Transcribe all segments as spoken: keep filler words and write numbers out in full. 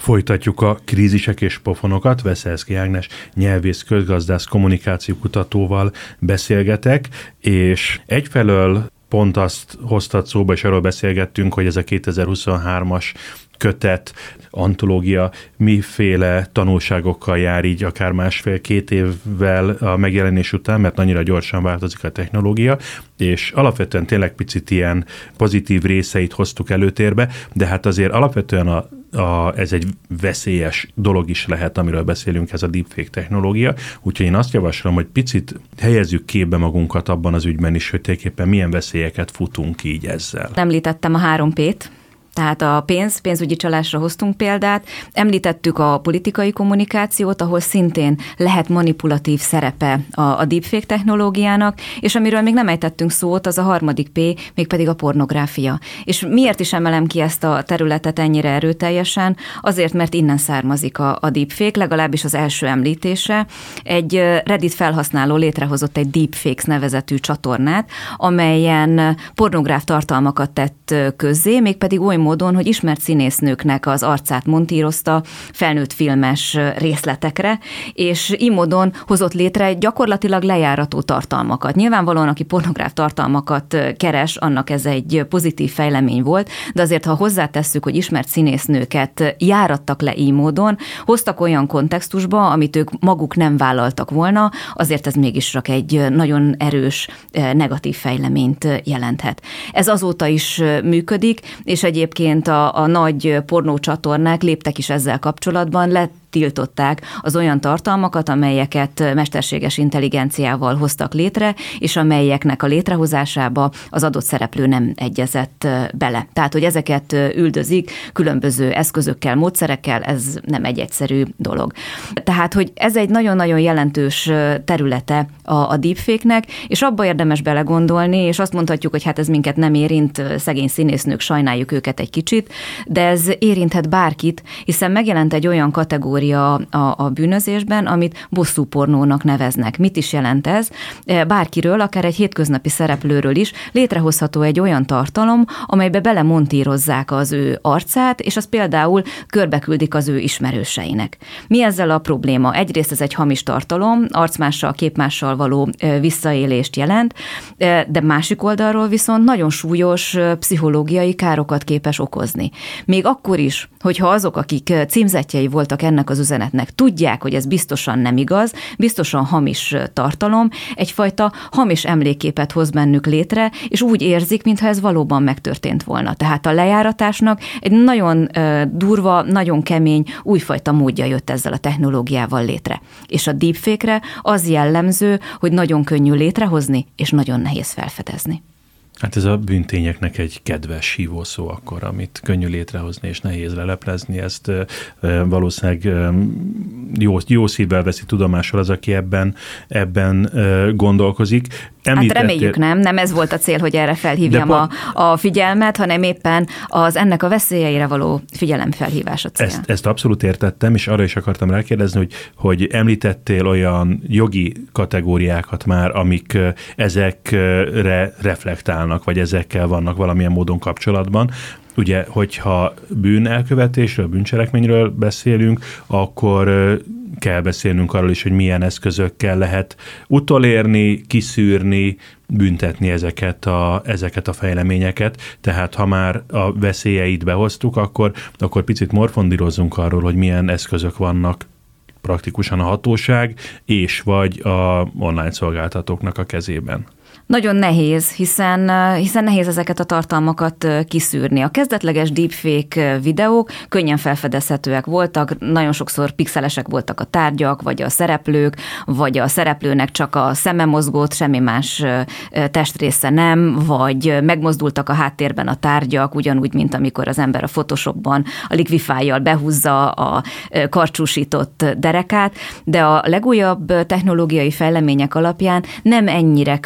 Folytatjuk a krízisek és pofonokat. Veszelszky Ágnes nyelvész, közgazdász, kommunikációkutatóval beszélgetek, és egyfelől pont azt hoztad szóba, és arról beszélgettünk, hogy ez a kétezer-huszonhármas kötet, antológia miféle tanulságokkal jár így akár másfél-két évvel a megjelenés után, mert annyira gyorsan változik a technológia, és alapvetően tényleg picit ilyen pozitív részeit hoztuk előtérbe, de hát azért alapvetően a, a, ez egy veszélyes dolog is lehet, amiről beszélünk, ez a deepfake technológia, úgyhogy én azt javaslom, hogy picit helyezzük képbe magunkat abban az ügyben is, hogy tulajdonképpen milyen veszélyeket futunk így ezzel. Említettem a három P-t, tehát a pénz, pénzügyi csalásra hoztunk példát, említettük a politikai kommunikációt, ahol szintén lehet manipulatív szerepe a, a deepfake technológiának, és amiről még nem ejtettünk szót, az a harmadik P, mégpedig a pornográfia. És miért is emelem ki ezt a területet ennyire erőteljesen? Azért, mert innen származik a, a deepfake, legalábbis az első említése. Egy Reddit felhasználó létrehozott egy Deepfakes nevezetű csatornát, amelyen pornográf tartalmakat tett közzé, mégpedig oly módon, hogy ismert színésznőknek az arcát montírozta felnőtt filmes részletekre, és így módon hozott létre gyakorlatilag lejárató tartalmakat. Nyilvánvalóan, aki pornográf tartalmakat keres, annak ez egy pozitív fejlemény volt, de azért, ha hozzátesszük, hogy ismert színésznőket járattak le így módon, hoztak olyan kontextusba, amit ők maguk nem vállaltak volna, azért ez mégis csak egy nagyon erős negatív fejleményt jelenthet. Ez azóta is működik, és egyébként A, a nagy pornócsatornák léptek is ezzel kapcsolatban, lett tiltották az olyan tartalmakat, amelyeket mesterséges intelligenciával hoztak létre, és amelyeknek a létrehozásába az adott szereplő nem egyezett bele. Tehát, hogy ezeket üldözik különböző eszközökkel, módszerekkel, ez nem egy egyszerű dolog. Tehát, hogy ez egy nagyon-nagyon jelentős területe a, a deepfake-nek, és abba érdemes belegondolni, és azt mondhatjuk, hogy hát ez minket nem érint, szegény színésznők, sajnáljuk őket egy kicsit, de ez érinthet bárkit, hiszen megjelent egy olyan kategória A, a bűnözésben, amit bosszúpornónak neveznek. Mit is jelent ez? Bárkiről, akár egy hétköznapi szereplőről is létrehozható egy olyan tartalom, amelybe belemontírozzák az ő arcát, és az például körbeküldik az ő ismerőseinek. Mi ezzel a probléma? Egyrészt ez egy hamis tartalom, arcmással, képmással való visszaélést jelent, de másik oldalról viszont nagyon súlyos pszichológiai károkat képes okozni. Még akkor is, hogyha azok, akik címzettjei voltak ennek az üzenetnek, tudják, hogy ez biztosan nem igaz, biztosan hamis tartalom, egyfajta hamis emlékképet hoz bennük létre, és úgy érzik, mintha ez valóban megtörtént volna. Tehát a lejáratásnak egy nagyon durva, nagyon kemény, újfajta módja jött ezzel a technológiával létre. És a deepfake-re az jellemző, hogy nagyon könnyű létrehozni, és nagyon nehéz felfedezni. Hát ez a bűntényeknek egy kedves hívószó akkor, amit könnyű létrehozni és nehéz leleplezni, ezt e, valószínűleg e, jó, jó szívvel veszi tudomásul az, aki ebben, ebben e, gondolkozik. Említettél... Hát reméljük nem, nem ez volt a cél, hogy erre felhívjam pont... a, a figyelmet, hanem éppen az ennek a veszélyeire való figyelemfelhívás a cél. Ezt, ezt abszolút értettem, és arra is akartam rákérdezni, hogy, hogy említettél olyan jogi kategóriákat már, amik ezekre reflektálnak, vagy ezekkel vannak valamilyen módon kapcsolatban. Ugye, hogyha bűnelkövetésről, bűncselekményről beszélünk, akkor kell beszélnünk arról is, hogy milyen eszközökkel lehet utolérni, kiszűrni, büntetni ezeket a, ezeket a fejleményeket. Tehát ha már a veszélyeit behoztuk, akkor, akkor picit morfondírozzunk arról, hogy milyen eszközök vannak praktikusan a hatóság és vagy a online szolgáltatóknak a kezében. Nagyon nehéz, hiszen, hiszen nehéz ezeket a tartalmakat kiszűrni. A kezdetleges deepfake videók könnyen felfedezhetőek voltak, nagyon sokszor pixelesek voltak a tárgyak, vagy a szereplők, vagy a szereplőnek csak a szeme mozgott, semmi más testrésze nem, vagy megmozdultak a háttérben a tárgyak, ugyanúgy, mint amikor az ember a Photoshopban a liquify-jal behúzza a karcsúsított derekát, de a legújabb technológiai fejlemények alapján nem ennyire könnyen fel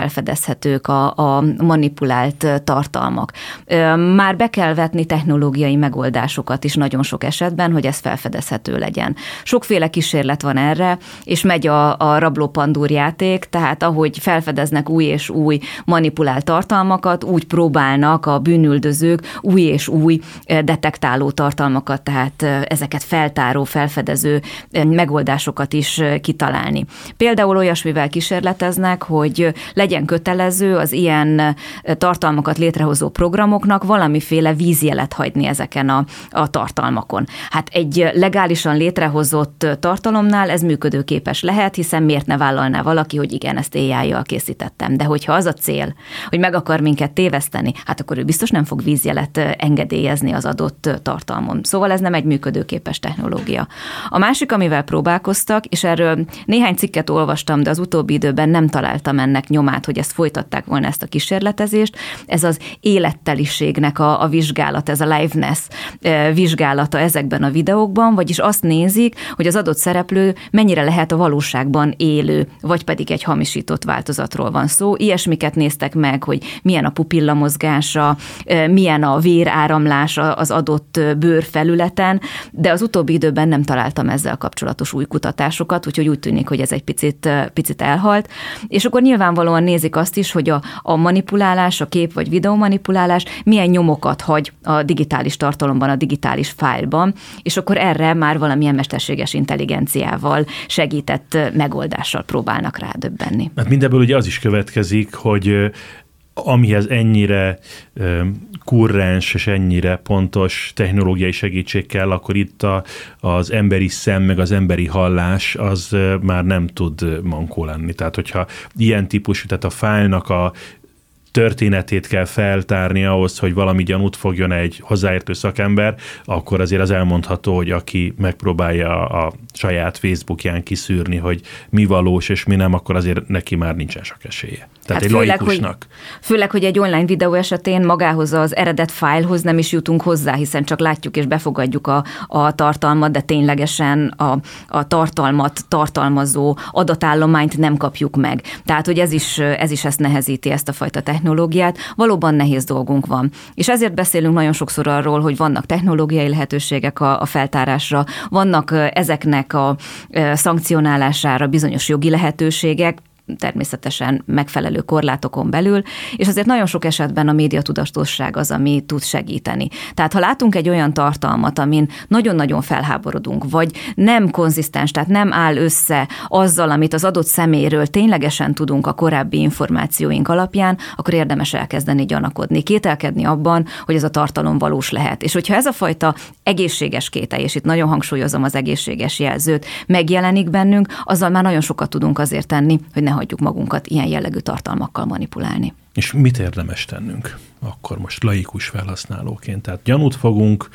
felfedezhetők a, a manipulált tartalmak. Már be kell vetni technológiai megoldásokat is nagyon sok esetben, hogy ez felfedezhető legyen. Sokféle kísérlet van erre, és megy a, a rabló-pandúr játék, tehát ahogy felfedeznek új és új manipulált tartalmakat, úgy próbálnak a bűnüldözők új és új detektáló tartalmakat, tehát ezeket feltáró, felfedező megoldásokat is kitalálni. Például olyasmivel kísérleteznek, hogy legyen kötelező az ilyen tartalmakat létrehozó programoknak valamiféle vízjelet hagyni ezeken a, a tartalmakon. Hát egy legálisan létrehozott tartalomnál ez működőképes lehet, hiszen miért ne vállalná valaki, hogy igen, ezt á í-jal készítettem. De hogyha az a cél, hogy meg akar minket téveszteni, hát akkor ő biztos nem fog vízjelet engedélyezni az adott tartalmon. Szóval ez nem egy működőképes technológia. A másik, amivel próbálkoztak, és erről néhány cikket olvastam, de az utóbbi időben nem találtam ennek nyomát, hogy ezt folytatták volna ezt a kísérletezést, ez az életteliségnek a, a vizsgálat, ez a liveness vizsgálata ezekben a videókban, vagyis azt nézik, hogy az adott szereplő mennyire lehet a valóságban élő, vagy pedig egy hamisított változatról van szó. Ilyesmiket néztek meg, hogy milyen a pupillamozgása, milyen a véráramlás az adott bőrfelületen, de az utóbbi időben nem találtam ezzel kapcsolatos új kutatásokat, úgyhogy úgy tűnik, hogy ez egy picit, picit elhalt. És akkor nyilvánvalóan nézik azt is, hogy a, a manipulálás, a kép vagy videomanipulálás milyen nyomokat hagy a digitális tartalomban, a digitális fájlban, és akkor erre már valamilyen mesterséges intelligenciával segített megoldással próbálnak rádöbbenni. Hát mindebből ugye az is következik, hogy amihez ennyire kurrens és ennyire pontos technológiai segítség kell, akkor itt a, az emberi szem, meg az emberi hallás, az már nem tud mankó lenni. Tehát, hogyha ilyen típusú, tehát a fájlnak a történetét kell feltárni ahhoz, hogy valami gyanút fogjon egy hozzáértő szakember, akkor azért az elmondható, hogy aki megpróbálja a saját Facebookján kiszűrni, hogy mi valós és mi nem, akkor azért neki már nincsen sok esélye. Tehát hát egy főleg, laikusnak. Hogy, főleg, hogy egy online videó esetén magához az eredet fájlhoz nem is jutunk hozzá, hiszen csak látjuk és befogadjuk a, a tartalmat, de ténylegesen a, a tartalmat tartalmazó adatállományt nem kapjuk meg. Tehát, hogy ez is, ez is ezt nehezíti, ezt a fajta technológiát. Valóban nehéz dolgunk van. És ezért beszélünk nagyon sokszor arról, hogy vannak technológiai lehetőségek a, a feltárásra, vannak ezeknek a szankcionálására bizonyos jogi lehetőségek, természetesen megfelelő korlátokon belül, és azért nagyon sok esetben a médiatudatosság az, ami tud segíteni. Tehát ha látunk egy olyan tartalmat, amin nagyon-nagyon felháborodunk, vagy nem konzisztens, tehát nem áll össze azzal, amit az adott személyről ténylegesen tudunk a korábbi információink alapján, akkor érdemes elkezdeni gyanakodni, kételkedni abban, hogy ez a tartalom valós lehet. És hogyha ez a fajta egészséges kételj, és itt nagyon hangsúlyozom az egészséges jelzőt, megjelenik bennünk, azzal már nagyon sokat tudunk azért tenni, hogy ne hagyjuk magunkat ilyen jellegű tartalmakkal manipulálni. És mit érdemes tennünk akkor most laikus felhasználóként? Tehát gyanút fogunk,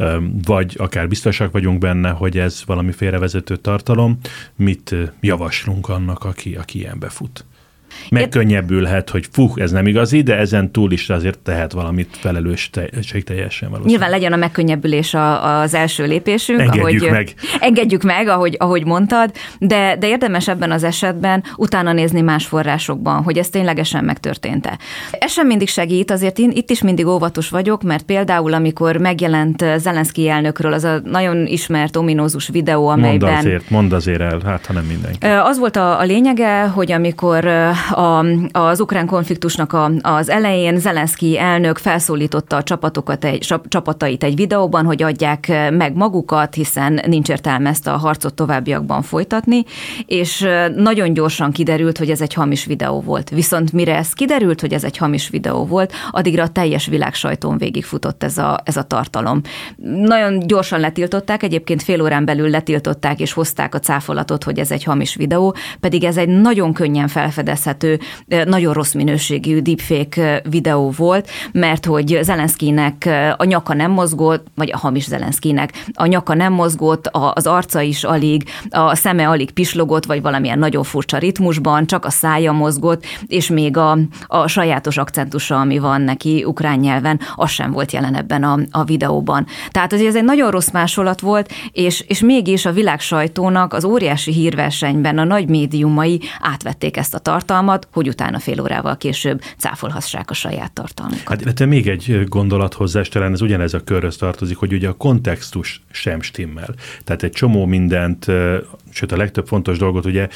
vagy akár biztosak vagyunk benne, hogy ez valami félrevezető tartalom. Mit javaslunk annak, aki, aki ilyenbe fut? Megkönnyebbülhet, hogy fú, ez nem igazi, de ezen túl is azért tehet valamit felelősségteljesen valószínűleg. Nyilván legyen a megkönnyebbülés a, az első lépésünk. Engedjük ahogy, meg. Engedjük meg, ahogy, ahogy mondtad, de, de érdemes ebben az esetben utána nézni más forrásokban, hogy ez ténylegesen megtörtént-e. Ez sem mindig segít, azért én itt is mindig óvatos vagyok, mert például amikor megjelent Zelenszky elnökről az a nagyon ismert ominózus videó, amelyben... Mondd azért, mondd azért el, hát ha nem mindenki. Az volt a, a lényege, hogy amikor A, az ukrán konfliktusnak a, az elején Zelenszky elnök felszólította a csapatokat egy, csapatait egy videóban, hogy adják meg magukat, hiszen nincs értelme ezt a harcot továbbiakban folytatni, és nagyon gyorsan kiderült, hogy ez egy hamis videó volt. Viszont mire ez kiderült, hogy ez egy hamis videó volt, addigra a teljes világ sajtón végigfutott ez a, ez a tartalom. Nagyon gyorsan letiltották, egyébként fél órán belül letiltották és hozták a cáfolatot, hogy ez egy hamis videó, pedig ez egy nagyon könnyen felfedezhető, nagyon rossz minőségű deepfake videó volt, mert hogy Zelenszkynek a nyaka nem mozgott, vagy a hamis Zelenszkynek a nyaka nem mozgott, az arca is alig, a szeme alig pislogott, vagy valamilyen nagyon furcsa ritmusban, csak a szája mozgott, és még a, a sajátos akcentusa, ami van neki ukrán nyelven, az sem volt jelen ebben a, a videóban. Tehát ez egy nagyon rossz másolat volt, és, és mégis a világ sajtónak az óriási hírversenyben a nagy médiumai átvették ezt a tartalmat, tartalmat, hogy utána fél órával később cáfolhassák a saját tartalmukat. Hát de még egy gondolat hozzá, és talán ez ugyanez a körhöz tartozik, hogy ugye a kontextus sem stimmel. Tehát egy csomó mindent, sőt a legtöbb fontos dolgot ugye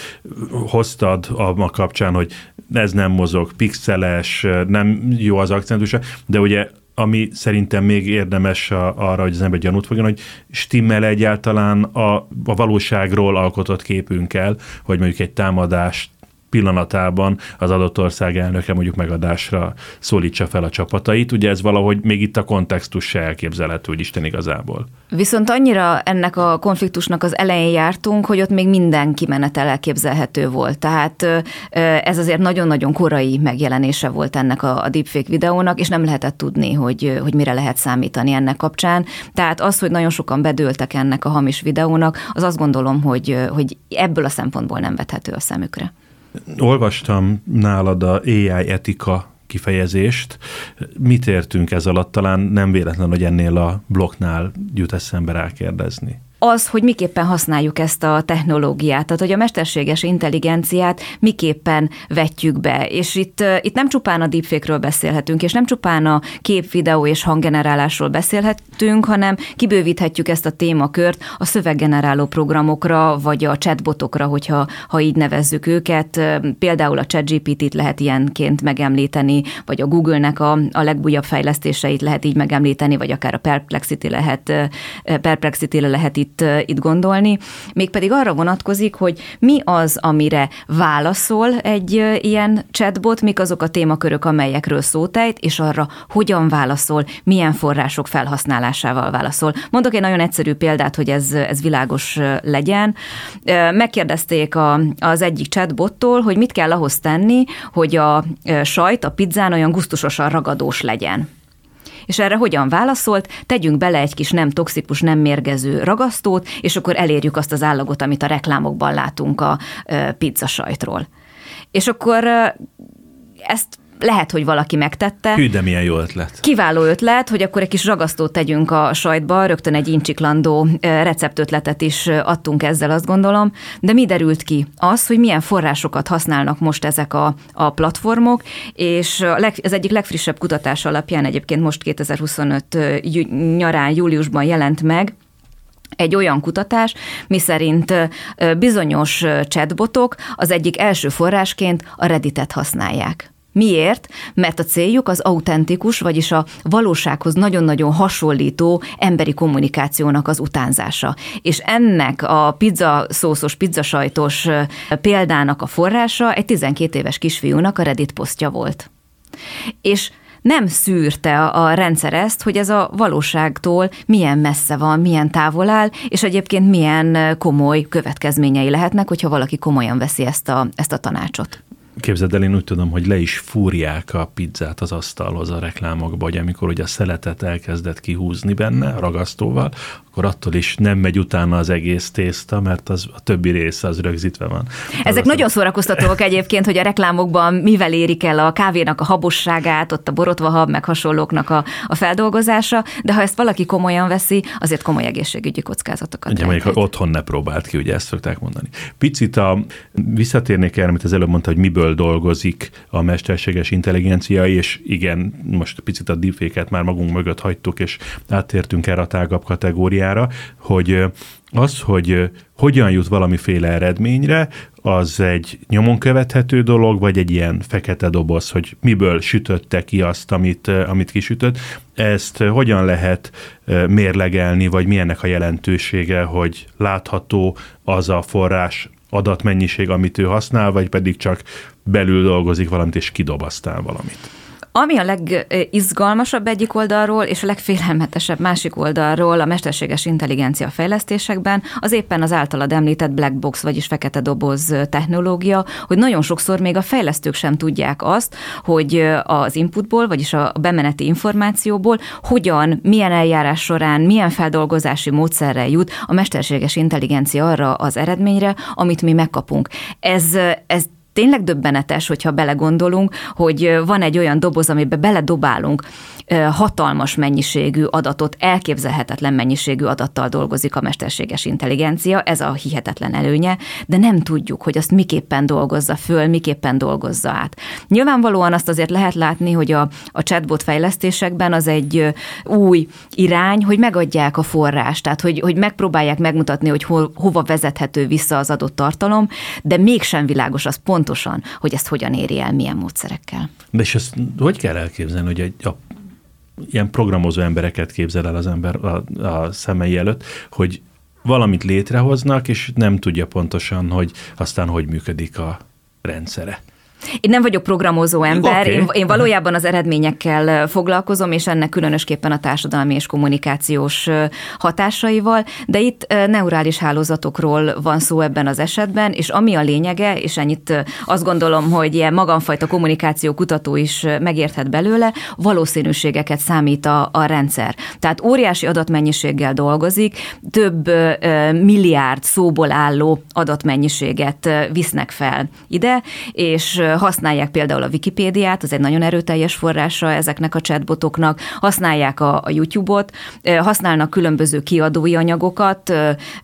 hoztad a kapcsán, hogy ez nem mozog, pixeles, nem jó az akcentusa, de ugye ami szerintem még érdemes arra, hogy az ember gyanút fogjon, hogy stimmel egyáltalán a, a valóságról alkotott képünkkel, hogy mondjuk egy támadás pillanatában az adott ország elnöke mondjuk megadásra szólítsa fel a csapatait. Ugye ez valahogy még itt a kontextus se elképzelhető, hogy Isten igazából. Viszont annyira ennek a konfliktusnak az elején jártunk, hogy ott még minden kimenetel elképzelhető volt. Tehát ez azért nagyon-nagyon korai megjelenése volt ennek a deepfake videónak, és nem lehetett tudni, hogy, hogy mire lehet számítani ennek kapcsán. Tehát az, hogy nagyon sokan bedőltek ennek a hamis videónak, az azt gondolom, hogy, hogy ebből a szempontból nem vethető a szemükre. Olvastam nálad a á i etika kifejezést. Mit értünk ez alatt? Talán nem véletlen, hogy ennél a blokknál jut eszembe rákérdezni. Az, hogy miképpen használjuk ezt a technológiát, tehát hogy a mesterséges intelligenciát miképpen vetjük be. És itt, itt nem csupán a deepfake-ről beszélhetünk, és nem csupán a kép, videó és hanggenerálásról beszélhetünk, hanem kibővíthetjük ezt a témakört a szöveggeneráló programokra, vagy a chatbotokra, hogyha ha így nevezzük őket. Például a ChatGPT-t lehet ilyenként megemlíteni, vagy a Google-nek a, a legújabb fejlesztéseit lehet így megemlíteni, vagy akár a Perplexity lehet, Perplexity-re lehet itt Itt, itt gondolni, mégpedig arra vonatkozik, hogy mi az, amire válaszol egy ilyen chatbot, mik azok a témakörök, amelyekről szót ejt, és arra hogyan válaszol, milyen források felhasználásával válaszol. Mondok egy nagyon egyszerű példát, hogy ez, ez világos legyen. Megkérdezték a, az egyik chatbottól, hogy mit kell ahhoz tenni, hogy a sajt a pizzán olyan gusztusosan ragadós legyen. És erre hogyan válaszolt? Tegyünk bele egy kis nem toxikus, nem mérgező ragasztót, és akkor elérjük azt az állagot, amit a reklámokban látunk a pizzasajtról. És akkor ezt lehet, hogy valaki megtette. Hű, de milyen jó ötlet. Kiváló ötlet, hogy akkor egy kis ragasztót tegyünk a sajtba, rögtön egy incsiklandó receptötletet is adtunk ezzel, azt gondolom, de mi derült ki? Az, hogy milyen forrásokat használnak most ezek a, a platformok, és a leg, az egyik legfrissebb kutatás alapján egyébként most kétezer-huszonöt nyarán, júliusban jelent meg, egy olyan kutatás, miszerint bizonyos chatbotok az egyik első forrásként a Redditet használják. Miért? Mert a céljuk az autentikus, vagyis a valósághoz nagyon-nagyon hasonlító emberi kommunikációnak az utánzása. És ennek a pizzaszószos, pizzasajtos példának a forrása egy tizenkét éves kisfiúnak a Reddit posztja volt. És nem szűrte a rendszer ezt, hogy ez a valóságtól milyen messze van, milyen távol áll, és egyébként milyen komoly következményei lehetnek, hogyha valaki komolyan veszi ezt a, ezt a tanácsot. Képzeld el, én úgy tudom, hogy le is fúrják a pizzát az asztalhoz a reklámokba, hogy amikor ugye a szeletet elkezdett kihúzni benne a ragasztóval, akkor attól is nem megy utána az egész tészta, mert az, a többi része az rögzítve van. Ezek az nagyon szórakoztatóak egyébként, hogy a reklámokban mivel érik el a kávénak a habosságát, ott a borotvahab, meg hasonlóknak a, a feldolgozása, de ha ezt valaki komolyan veszi, azért komoly egészségügyi kockázatokat. Ugye mondjuk, ha otthon ne próbált ki, ugye ezt szokták mondani. Picit a, visszatérnék el, amit az előbb mondta, hogy miből dolgozik a mesterséges intelligencia, és igen, most picit a deepfake-et már magunk mögött hagytuk, és áttértünk erre a tágabb kategóriára, hogy az, hogy hogyan jut valamiféle eredményre, az egy nyomon követhető dolog, vagy egy ilyen fekete doboz, hogy miből sütötte ki azt, amit, amit kisütött. Ezt hogyan lehet mérlegelni, vagy milyennek a jelentősége, hogy látható az a forrás adatmennyiség, amit ő használ, vagy pedig csak belül dolgozik valamit, és kidob aztán valamit. Ami a legizgalmasabb egyik oldalról, és a legfélelmetesebb másik oldalról a mesterséges intelligencia fejlesztésekben, az éppen az általad említett black box, vagyis fekete doboz technológia, hogy nagyon sokszor még a fejlesztők sem tudják azt, hogy az inputból, vagyis a bemeneti információból hogyan, milyen eljárás során, milyen feldolgozási módszerrel jut a mesterséges intelligencia arra az eredményre, amit mi megkapunk. Ez, ez tényleg döbbenetes, hogyha belegondolunk, hogy van egy olyan doboz, amiben beledobálunk hatalmas mennyiségű adatot, elképzelhetetlen mennyiségű adattal dolgozik a mesterséges intelligencia, ez a hihetetlen előnye, de nem tudjuk, hogy azt miképpen dolgozza föl, miképpen dolgozza át. Nyilvánvalóan azt azért lehet látni, hogy a, a chatbot fejlesztésekben az egy új irány, hogy megadják a forrást, tehát hogy, hogy megpróbálják megmutatni, hogy ho, hova vezethető vissza az adott tartalom, de mégsem világos az pontosan, hogy ezt hogyan éri el, milyen módszerekkel. De és ezt hogy kell elképzelni, hogy egy, a ilyen programozó embereket képzel el az ember a, a szemei előtt, hogy valamit létrehoznak, és nem tudja pontosan, hogy aztán hogy működik a rendszere. Én nem vagyok programozó ember, Okay. én, én valójában az eredményekkel foglalkozom, és ennek különösképpen a társadalmi és kommunikációs hatásaival, de itt neurális hálózatokról van szó ebben az esetben, és ami a lényege, és ennyit azt gondolom, hogy ilyen magamfajta kommunikáció kutató is megérthet belőle, valószínűségeket számít a, a rendszer. Tehát óriási adatmennyiséggel dolgozik, több milliárd szóból álló adatmennyiséget visznek fel ide, és használják például a Wikipédiát, az egy nagyon erőteljes forrása ezeknek a chatbotoknak, használják a, a YouTube-ot, használnak különböző kiadói anyagokat,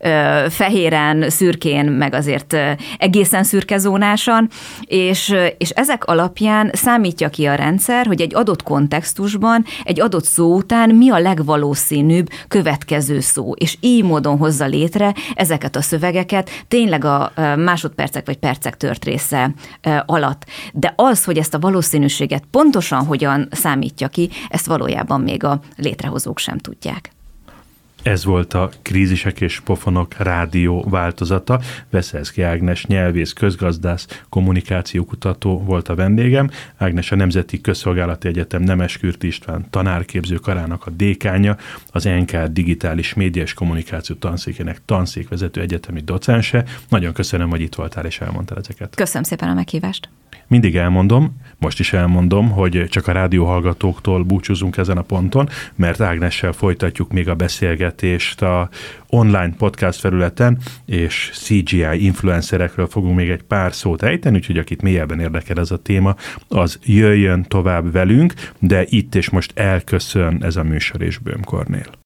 fehéren, szürkén, meg azért egészen szürkezónásan, és, és ezek alapján számítja ki a rendszer, hogy egy adott kontextusban, egy adott szó után mi a legvalószínűbb következő szó, és így módon hozza létre ezeket a szövegeket tényleg a másodpercek vagy percek tört része alatt. De az, hogy ezt a valószínűséget pontosan hogyan számítja ki, ezt valójában még a létrehozók sem tudják. Ez volt a Krízisek és pofonok rádió változata. Veszelszky Ágnes nyelvész, közgazdász, kommunikációkutató volt a vendégem. Ágnes a Nemzeti Közszolgálati Egyetem Nemeskürti István tanárképző karának a dékánja, az en ká digitális média és kommunikáció tanszékének tanszékvezető egyetemi docense. Nagyon köszönöm, hogy itt voltál és elmondtál ezeket. Köszönöm szépen a meghívást. Mindig elmondom, most is elmondom, hogy csak a rádióhallgatóktól búcsúzunk ezen a ponton, mert Ágnessel folytatjuk még a beszélgetést a online podcast felületen, és cé gé i influencerekről fogunk még egy pár szót ejteni, úgyhogy akit mélyebben érdekel ez a téma, az jöjjön tovább velünk, de itt és most elköszön ez a műsor és Böhm Kornél.